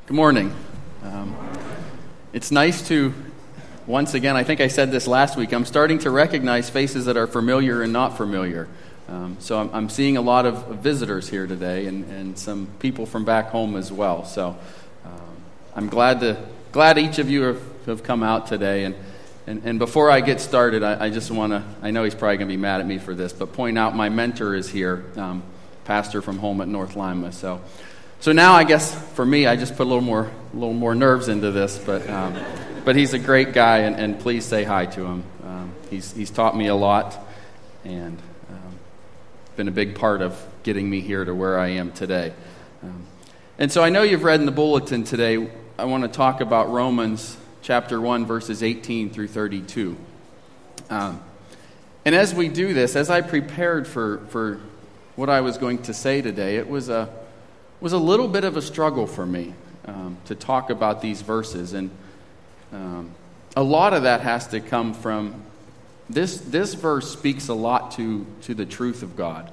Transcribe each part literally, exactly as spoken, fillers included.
Good morning. Um, it's nice to, once again, I think I said this last week, I'm starting to recognize faces that are familiar and not familiar. Um, so I'm, I'm seeing a lot of visitors here today and, and some people from back home as well. So um, I'm glad to glad each of you have, have come out today. And, and, and before I get started, I, I just want to, I know he's probably going to be mad at me for this, but point out my mentor is here, um, pastor from home at North Lima. So So now, I guess for me, I just put a little more, a little more nerves into this, but um, but he's a great guy, and, and please say hi to him. Um, he's he's taught me a lot, and um, been a big part of getting me here to where I am today. Um, and so I know you've read in the bulletin today. I want to talk about Romans chapter one, verses eighteen through thirty-two. Um, and as we do this, as I prepared for for what I was going to say today, it was a was a little bit of a struggle for me um, to talk about these verses. And um, a lot of that has to come from, this this verse speaks a lot to, to the truth of God.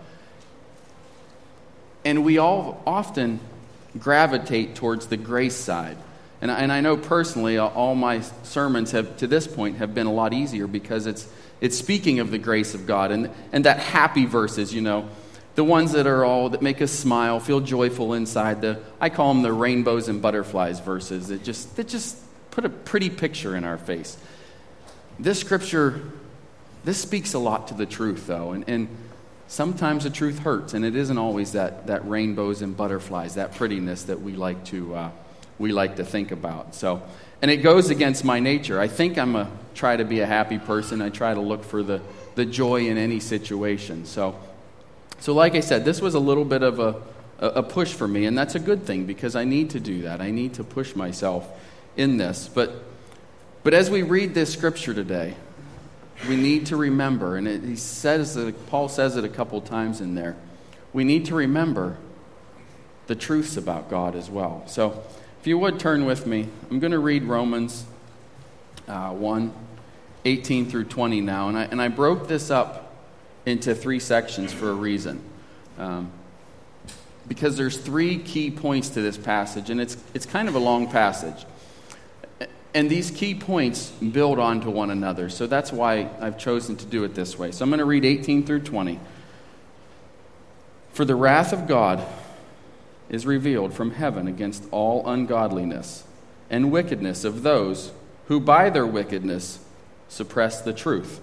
And we all often gravitate towards the grace side. And, and I know personally all my sermons have, to this point, have been a lot easier because it's it's speaking of the grace of God. And, and that happy verses, you know, the ones that are all, that make us smile, feel joyful inside. The I call them the rainbows and butterflies verses that just that just put a pretty picture in our face. This scripture, this speaks a lot to the truth, though. And, and sometimes the truth hurts, and it isn't always that, that rainbows and butterflies, that prettiness that we like to uh, we like to think about. So, and it goes against my nature. I think I'm a try to be a happy person. I try to look for the, the joy in any situation. So. So like I said, this was a little bit of a, a push for me, and that's a good thing because I need to do that. I need to push myself in this. But but as we read this scripture today, we need to remember, and it, he says that, Paul says it a couple times in there, we need to remember the truths about God as well. So if you would turn with me, I'm going to read Romans uh, one, eighteen through twenty now, and I and I broke this up into three sections for a reason. Um, because there's three key points to this passage, and it's it's kind of a long passage. And these key points build onto one another, so that's why I've chosen to do it this way. So I'm going to read eighteen through twenty. For the wrath of God is revealed from heaven against all ungodliness and wickedness of those who by their wickedness suppress the truth.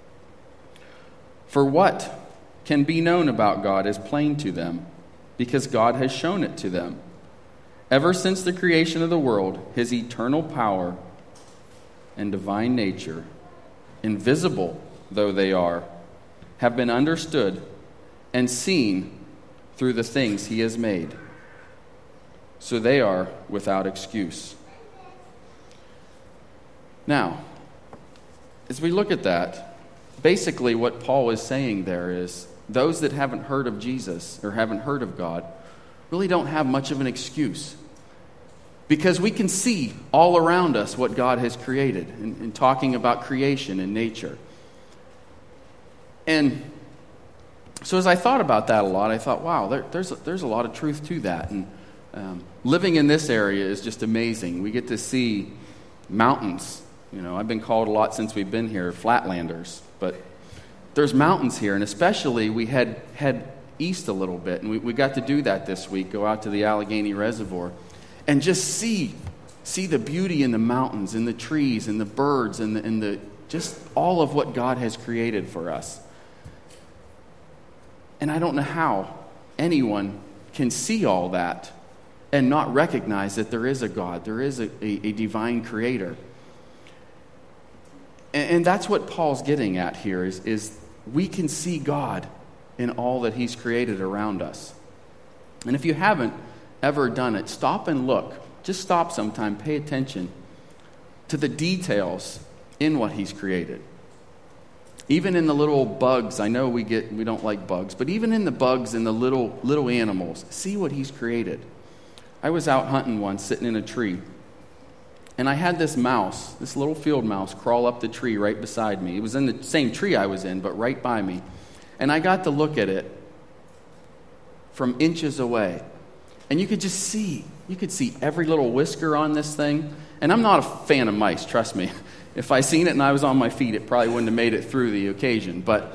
For what can be known about God is plain to them, because God has shown it to them. Ever since the creation of the world, his eternal power and divine nature, invisible though they are, have been understood and seen through the things he has made. So they are without excuse. Now, as we look at that, basically, what Paul is saying there is those that haven't heard of Jesus or haven't heard of God really don't have much of an excuse. Because we can see all around us what God has created in, in talking about creation and nature. And so as I thought about that a lot, I thought, wow, there, there's, a, there's a lot of truth to that. And um, living in this area is just amazing. We get to see mountains. You know, I've been called a lot since we've been here, flatlanders. But there's mountains here, and especially we head head east a little bit, and we, we got to do that this week, go out to the Allegheny Reservoir, and just see see the beauty in the mountains, and the trees, and the birds, and the, and the just all of what God has created for us. And I don't know how anyone can see all that and not recognize that there is a God, there is a, a, a divine creator. And that's what Paul's getting at here, is, is we can see God in all that he's created around us. And if you haven't ever done it, stop and look. Just stop sometime, pay attention to the details in what he's created. Even in the little bugs, I know we get we don't like bugs, but even in the bugs and the little little animals, see what he's created. I was out hunting once, sitting in a tree. And I had this mouse, this little field mouse, crawl up the tree right beside me. It was in the same tree I was in, but right by me. And I got to look at it from inches away. And you could just see you could see every little whisker on this thing. And I'm not a fan of mice, trust me. If I seen it and I was on my feet, it probably wouldn't have made it through the occasion. But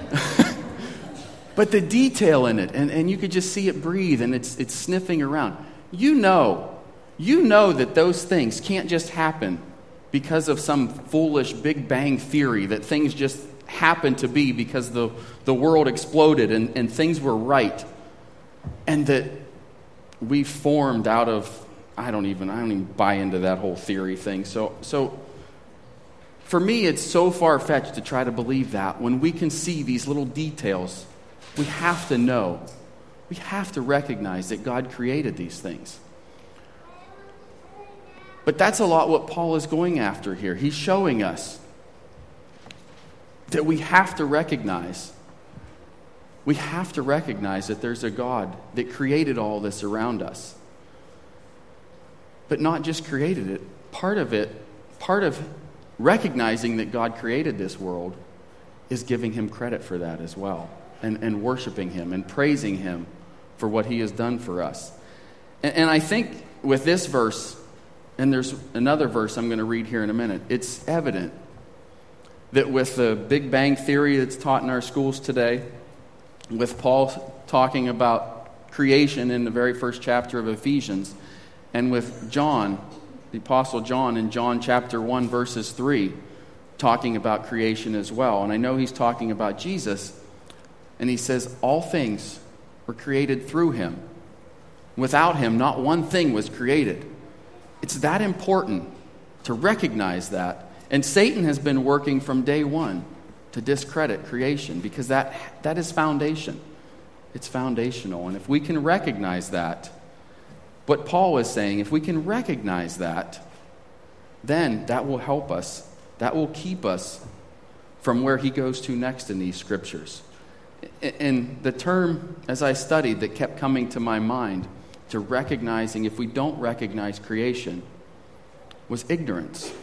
but the detail in it, and, and you could just see it breathe, and it's it's sniffing around. You know, you know that those things can't just happen because of some foolish Big Bang theory that things just happen to be because the, the world exploded and, and things were right. And that we formed out of, I don't even, I don't even buy into that whole theory thing. So, so for me, it's so far-fetched to try to believe that. When we can see these little details, we have to know, we have to recognize that God created these things. But that's a lot what Paul is going after here. He's showing us that we have to recognize, we have to recognize that there's a God that created all this around us. But not just created it. Part of it, part of recognizing that God created this world is giving him credit for that as well. And, and worshiping him and praising him for what he has done for us. And, and I think with this verse, and there's another verse I'm going to read here in a minute, it's evident that with the Big Bang theory that's taught in our schools today, with Paul talking about creation in the very first chapter of Ephesians, and with John, the Apostle John in John chapter one, verses three, talking about creation as well. And I know he's talking about Jesus, and he says, all things were created through him. Without him, not one thing was created. It's that important to recognize that. And Satan has been working from day one to discredit creation because that that is foundation. It's foundational. And if we can recognize that, what Paul is saying, if we can recognize that, then that will help us. That will keep us from where he goes to next in these scriptures. And the term, as I studied, that kept coming to my mind, to recognizing if we don't recognize creation, was ignorance.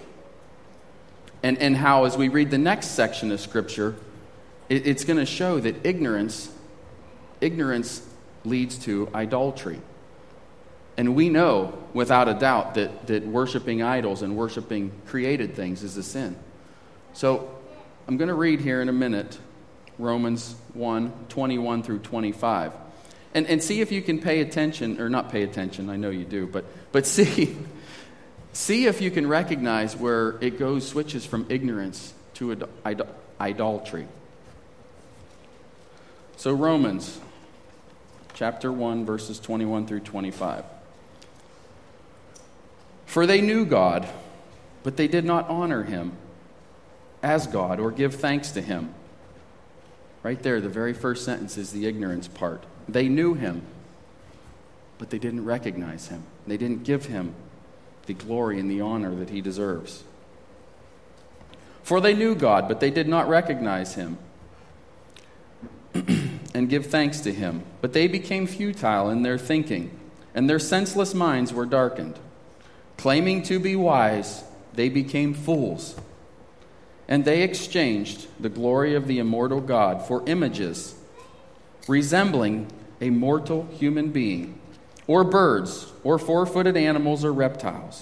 And and how, as we read the next section of Scripture, it, it's going to show that ignorance, ignorance leads to idolatry. And we know, without a doubt, that, that worshiping idols and worshiping created things is a sin. So I'm going to read here in a minute Romans one, twenty-one through twenty-five. And and see if you can pay attention, or not pay attention, I know you do, but but see, see if you can recognize where it goes, switches from ignorance to idol- idol- idolatry. So Romans chapter one, verses twenty-one through twenty-five. For they knew God, but they did not honor him as God or give thanks to him. Right there, the very first sentence is the ignorance part. They knew him, but they didn't recognize him. They didn't give him the glory and the honor that he deserves. For they knew God, but they did not recognize him and give thanks to him. But they became futile in their thinking, and their senseless minds were darkened. Claiming to be wise, they became fools. And they exchanged the glory of the immortal God for images resembling a mortal human being, or birds, or four-footed animals, or reptiles.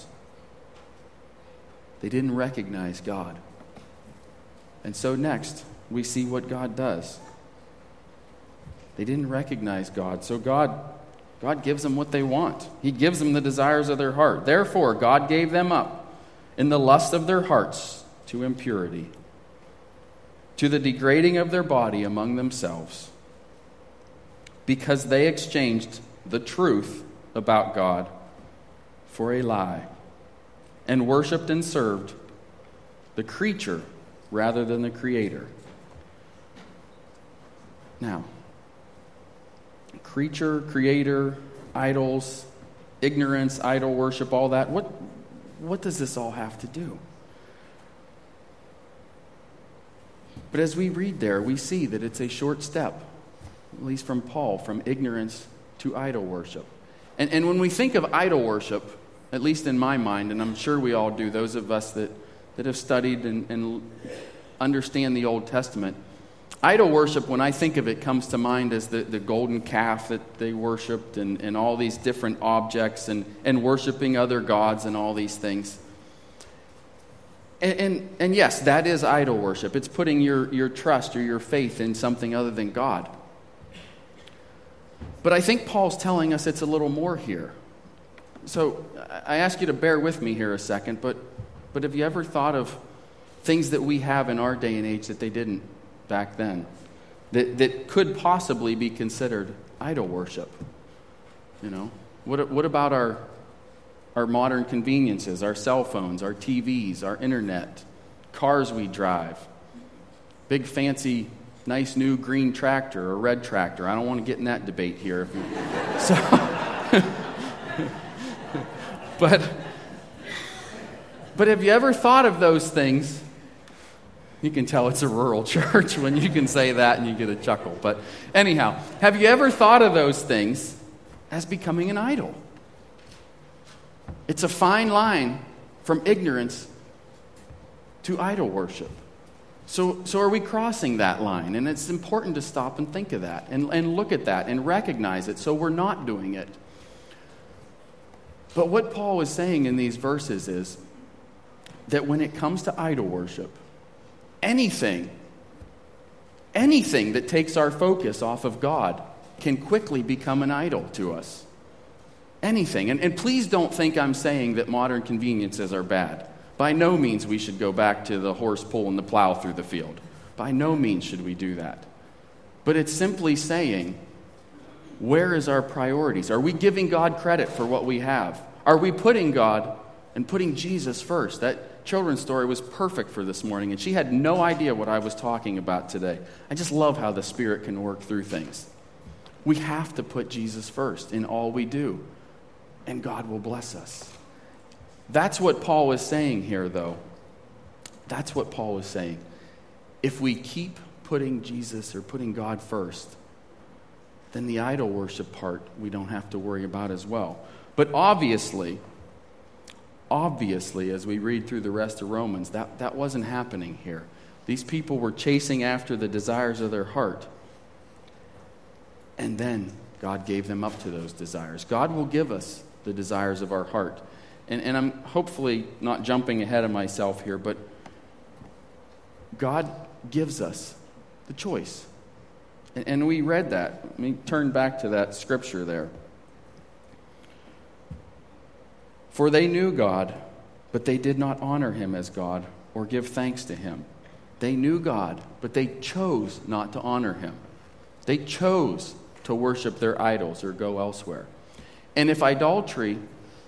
They didn't recognize God. And so next, we see what God does. They didn't recognize God, so God, God gives them what they want. He gives them the desires of their heart. Therefore, God gave them up in the lust of their hearts to impurity, to the degrading of their body among themselves, because they exchanged the truth about God for a lie, and worshipped and served the creature rather than the Creator. Now, creature, creator, idols, ignorance, idol worship, all that, what, what does this all have to do? But as we read there, we see that it's a short step, at least from Paul, from ignorance to idol worship. And, and when we think of idol worship, at least in my mind, and I'm sure we all do, those of us that, that have studied and, and understand the Old Testament, idol worship, when I think of it, comes to mind as the, the golden calf that they worshipped and, and all these different objects and, and worshiping other gods and all these things. And, and, and yes, that is idol worship. It's putting your, your trust or your faith in something other than God. But I think Paul's telling us it's a little more here. So I ask you to bear with me here a second, but, but have you ever thought of things that we have in our day and age that they didn't back then, that that could possibly be considered idol worship? You know, what what about our our modern conveniences, our cell phones, our T Vs, our internet, cars we drive, big fancy nice new green tractor or red tractor? I don't want to get in that debate here. If you, so, but but have you ever thought of those things? You can tell it's a rural church when you can say that and you get a chuckle. But anyhow, have you ever thought of those things as becoming an idol? It's a fine line from ignorance to idol worship. So, so are we crossing that line? And it's important to stop and think of that and, and look at that and recognize it so we're not doing it. But what Paul is saying in these verses is that when it comes to idol worship, anything, anything that takes our focus off of God can quickly become an idol to us. Anything. And, and please don't think I'm saying that modern conveniences are bad. By no means we should go back to the horse pull and the plow through the field. By no means should we do that. But it's simply saying, where is our priorities? Are we giving God credit for what we have? Are we putting God and putting Jesus first? That children's story was perfect for this morning, and she had no idea what I was talking about today. I just love how the Spirit can work through things. We have to put Jesus first in all we do, and God will bless us. That's what Paul was saying here, though. That's what Paul was saying. If we keep putting Jesus or putting God first, then the idol worship part we don't have to worry about as well. But obviously, obviously, as we read through the rest of Romans, that, that wasn't happening here. These people were chasing after the desires of their heart. And then God gave them up to those desires. God will give us the desires of our heart. And, and I'm hopefully not jumping ahead of myself here, but God gives us the choice. And, and we read that. Let me turn back to that scripture there. For they knew God, but they did not honor him as God or give thanks to him. They knew God, but they chose not to honor him. They chose to worship their idols or go elsewhere. And if idolatry,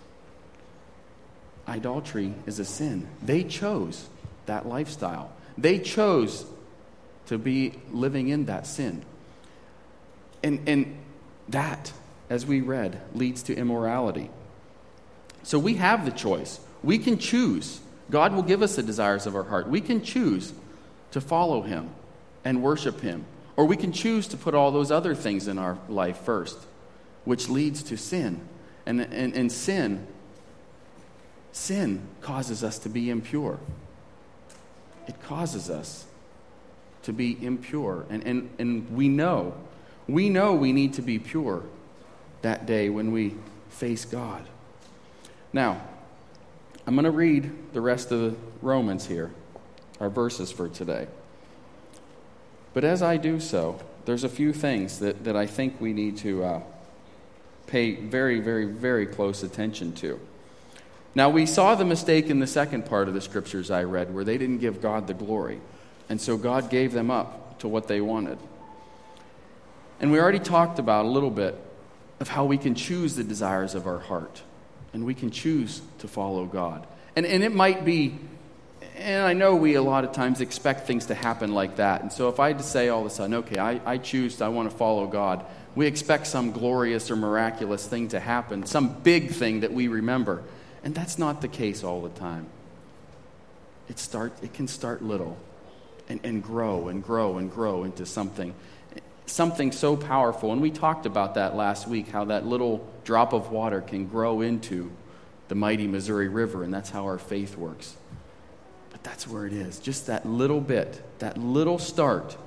idolatry is a sin, they chose that lifestyle. They chose to be living in that sin. And, and that, as we read, leads to immorality. So we have the choice. We can choose. God will give us the desires of our heart. We can choose to follow him and worship him. Or we can choose to put all those other things in our life first, which leads to sin. And, and, and sin, sin causes us to be impure. It causes us to be impure. And, and, and we know, we know we need to be pure that day when we face God. Now, I'm going to read the rest of the Romans here, our verses for today. But as I do so, there's a few things that, that I think we need to uh, pay very, very, very close attention to. Now, we saw the mistake in the second part of the scriptures I read, where they didn't give God the glory. And so God gave them up to what they wanted. And we already talked about a little bit of how we can choose the desires of our heart. And we can choose to follow God. And and it might be, and I know we a lot of times expect things to happen like that. And so if I had to say all of a sudden, okay, I, I choose, to, I want to follow God, we expect some glorious or miraculous thing to happen, some big thing that we remember. And that's not the case all the time. It start, it can start little and, and grow and grow and grow into something something so powerful. And we talked about that last week, how that little drop of water can grow into the mighty Missouri River, and that's how our faith works. But that's where it is. Just that little bit, that little start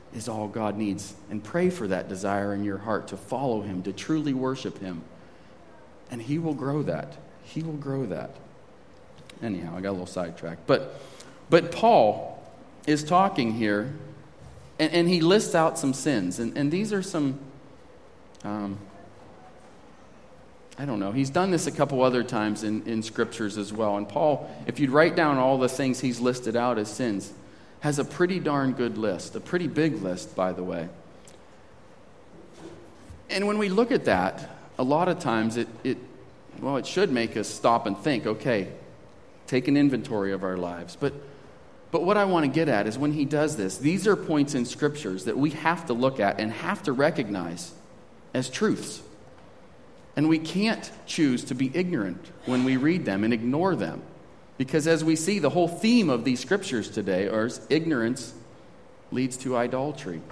is all God needs. And pray for that desire in your heart to follow him, to truly worship him. And he will grow that. He will grow that. Anyhow, I got a little sidetracked. But, but Paul is talking here, and, and he lists out some sins. And, and these are some, um, I don't know, he's done this a couple other times in, in scriptures as well. And Paul, if you'd write down all the things he's listed out as sins, has a pretty darn good list, a pretty big list, by the way. And when we look at that, a lot of times it, it well, it should make us stop and think, okay, take an inventory of our lives. But but what I want to get at is when he does this, these are points in scriptures that we have to look at and have to recognize as truths. And we can't choose to be ignorant when we read them and ignore them. Because as we see, the whole theme of these scriptures today is ignorance leads to idolatry.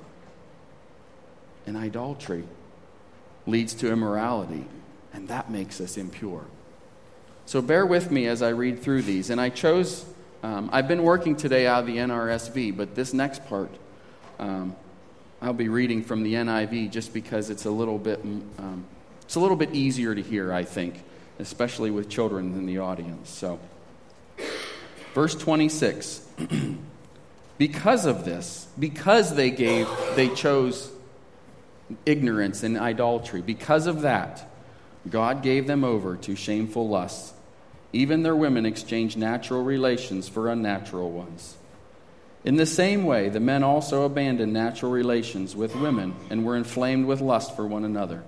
And idolatry leads to immorality. And that makes us impure. So bear with me as I read through these. And I chose, um, I've been working today out of the N R S V, but this next part, um, I'll be reading from the N I V just because it's a little bit, um, it's a little bit easier to hear, I think, especially with children in the audience. So. Verse twenty-six, because of this, because they gave, they chose ignorance and idolatry, because of that, God gave them over to shameful lusts. Even their women exchanged natural relations for unnatural ones. In the same way, the men also abandoned natural relations with women and were inflamed with lust for one another.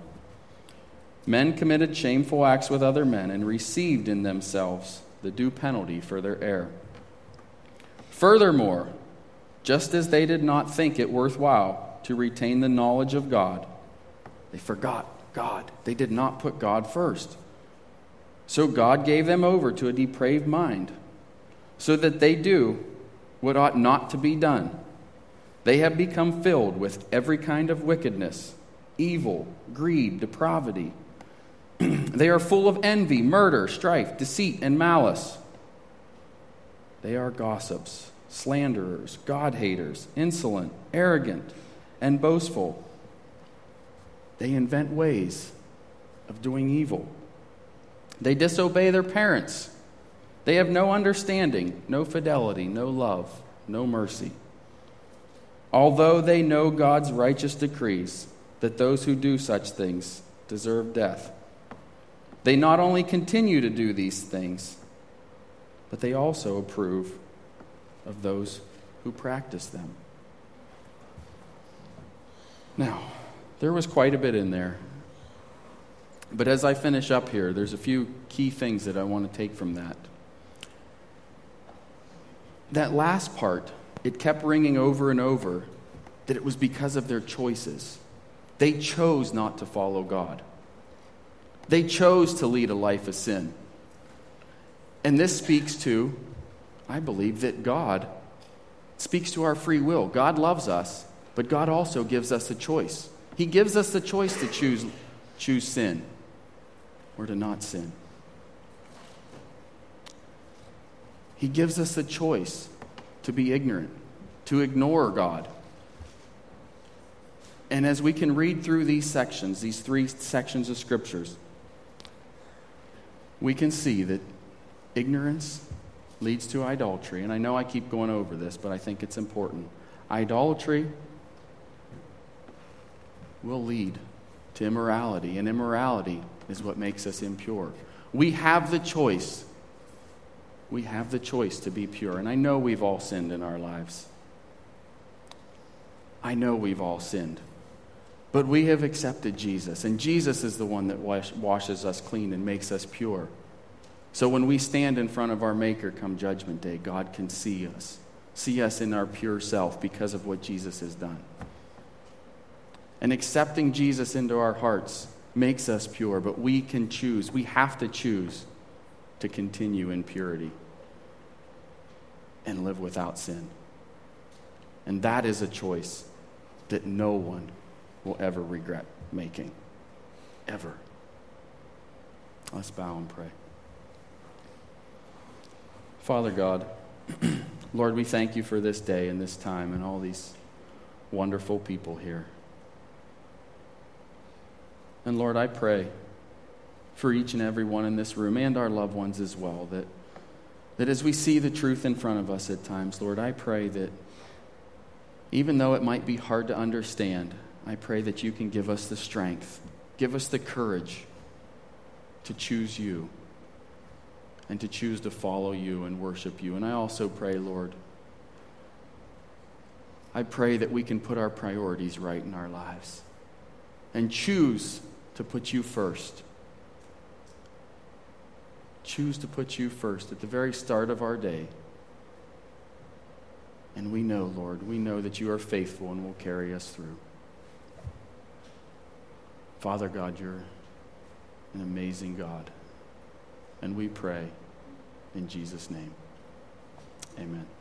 Men committed shameful acts with other men and received in themselves the due penalty for their error. Furthermore, just as they did not think it worthwhile to retain the knowledge of God, they forgot God. They did not put God first. So God gave them over to a depraved mind, so that they do what ought not to be done. They have become filled with every kind of wickedness, evil, greed, depravity. They are full of envy, murder, strife, deceit, and malice. They are gossips, slanderers, God-haters, insolent, arrogant, and boastful. They invent ways of doing evil. They disobey their parents. They have no understanding, no fidelity, no love, no mercy. Although they know God's righteous decrees that those who do such things deserve death, they not only continue to do these things, but they also approve of those who practice them. Now, there was quite a bit in there. But as I finish up here, there's a few key things that I want to take from that. That last part, it kept ringing over and over that it was because of their choices. They chose not to follow God. They chose to lead a life of sin. And this speaks to, I believe, that God speaks to our free will. God loves us, but God also gives us a choice. He gives us the choice to choose, choose sin or to not sin. He gives us the choice to be ignorant, to ignore God. And as we can read through these sections, these three sections of scriptures, we can see that ignorance leads to idolatry. And I know I keep going over this, but I think it's important. Idolatry will lead to immorality, and immorality is what makes us impure. We have the choice. We have the choice to be pure. And I know we've all sinned in our lives. I know we've all sinned. But we have accepted Jesus, and Jesus is the one that wash, washes us clean and makes us pure. So when we stand in front of our Maker come Judgment Day, God can see us, see us in our pure self because of what Jesus has done. And accepting Jesus into our hearts makes us pure, but we can choose, we have to choose to continue in purity and live without sin. And that is a choice that no one will ever regret making. Ever. Let's bow and pray. Father God, Lord, we thank you for this day and this time and all these wonderful people here. And Lord, I pray for each and every one in this room and our loved ones as well, that, that as we see the truth in front of us at times, Lord, I pray that even though it might be hard to understand, I pray that you can give us the strength, give us the courage to choose you and to choose to follow you and worship you. And I also pray, Lord, I pray that we can put our priorities right in our lives and choose to put you first. Choose to put you first at the very start of our day. And we know, Lord, we know that you are faithful and will carry us through. Father God, you're an amazing God. And we pray in Jesus' name. Amen.